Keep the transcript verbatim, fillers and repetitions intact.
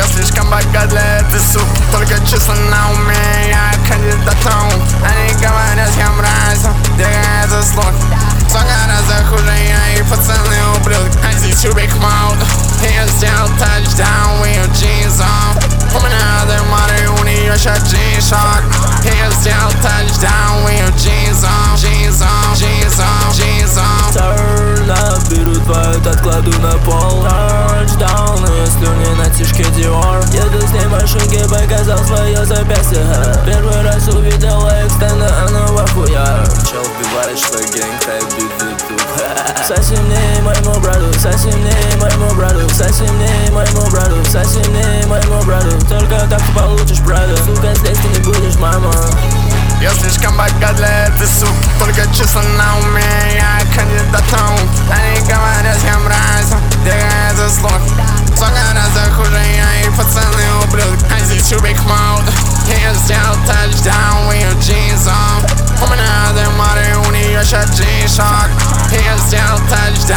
Я слишком богат для этой суки, только числа на уме, я кандидатом. Они говорят, я мразь, где это слог. Все гораздо хуже, я и пацаны ублюдки. I see you big mouth, я сделал тачдаун в ее джинсах. У меня дымары, у нее сейчас джиншок. Я сделал тачдаун в ее джинсах, джинсах, джинсах, джинсах. Turn up, беру твою, откладу на пол. Touchdown, ее слюни на тишке Dior. Еду с ней в машинке, показал свое запястье. Первый раз увидел экстенда, она в ахуя. Чел вбивает, что гэнг хайп бит в ютуб. Совсем не моему брату, совсем не моему брату, совсем не моему брату, совсем не моему брату. Только так ты получишь правду, сука, здесь ты не будешь, мама. Я слишком богат для этой суки, только числа на уме, я кандидатом. Они говорят, я мразь, где это слог. Все гораздо хуже, я и пацаны ублюдки. I see you big mouth, я сделал тачдаун в ее джинсах. У меня дымары, у нее сейчас джиншок. Я сделал тачдаун.